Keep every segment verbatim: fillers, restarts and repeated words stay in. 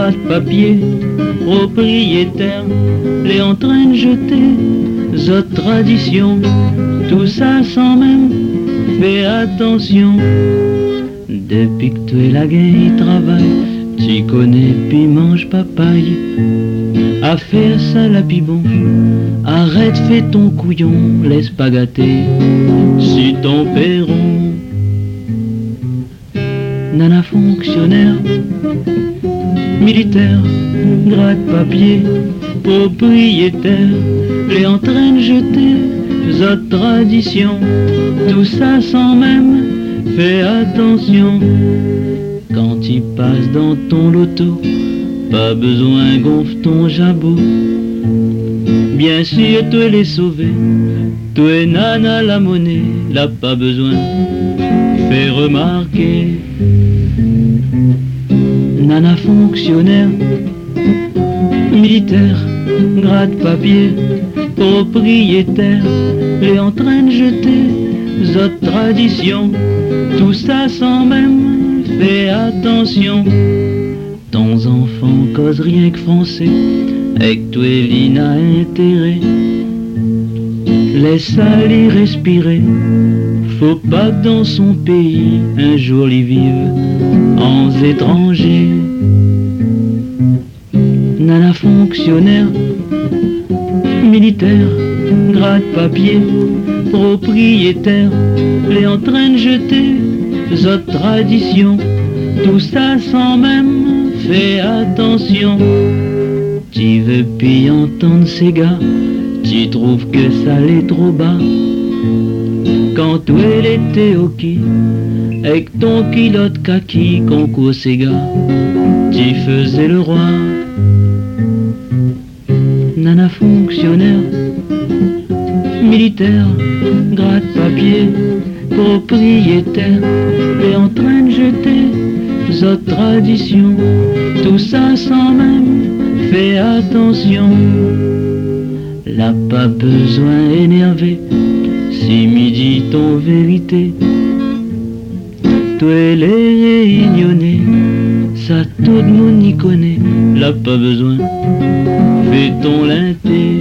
gratte-papier, propriétaire, les en train de jeter, autres traditions, tout ça sans même faire attention. Depuis que tu es la gueule travaille, tu connais puis mange papaye. À faire ça la pibon, arrête fais ton couillon, laisse pas gâter si ton perron. Nana fonctionnaire, militaire, gratte-papier, propriétaire, les en train de jeter, autres traditions, tout ça sans même fais attention. Quand tu passes dans ton loto, pas besoin gonfle ton jabot. Bien sûr tu les sauver, tu es nana la monnaie, là pas besoin fais remarquer. Nana fonctionnaire, militaire, gratte-papier, propriétaire, les en train de jeter, autres traditions, tout ça sans même fais attention. Ton enfant cause rien que français, avec toi il n'a intérêt. Laisse aller respirer, faut pas que dans son pays un jour il vive en étranger. Nana fonctionnaire, militaire, gratte-papier, propriétaire, les en train de jeter, autres traditions, tout ça sans même fais attention. Tu veux puis entendre ces gars, tu trouves que ça l'est trop bas. Quand tu était ok, avec ton kilote kaki, concours ces gars, tu faisais le roi. Nana fonctionnaire, militaire, gratte-papier, propriétaire, et en train de jeter, autres traditions, tout ça sans même fais attention. Là pas besoin énervé, si midi ton vérité, toi les réunionnais, ça tout le monde y connaît. Là pas besoin, fais ton linté.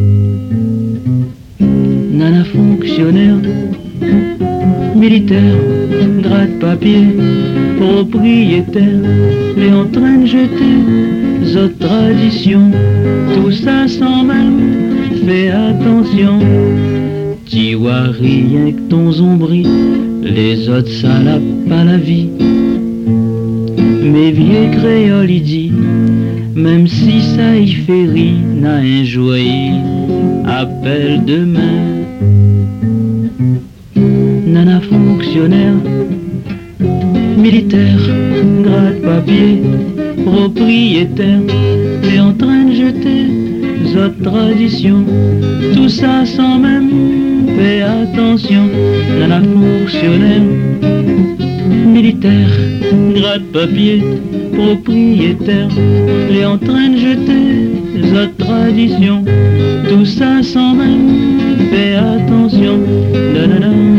Nana fonctionnaire, militaire, gratte-papier, propriétaire, les en train de jeter, autres traditions, tout ça sans même fais attention. Tu vois rien que ton zombri, les autres ça n'a pas la vie. Mais vieux créole il dit, même si ça y fait rire, n'a un joyeux appel demain. Nana fonctionnaire, militaire, gratte-papier, propriétaire, et en train de jeter, autres traditions, tout ça sans même fais attention. Nana fonctionnaire, militaire, gratte-papier, propriétaire, et en train de jeter, autres traditions, tout ça sans même fais attention. Nanana.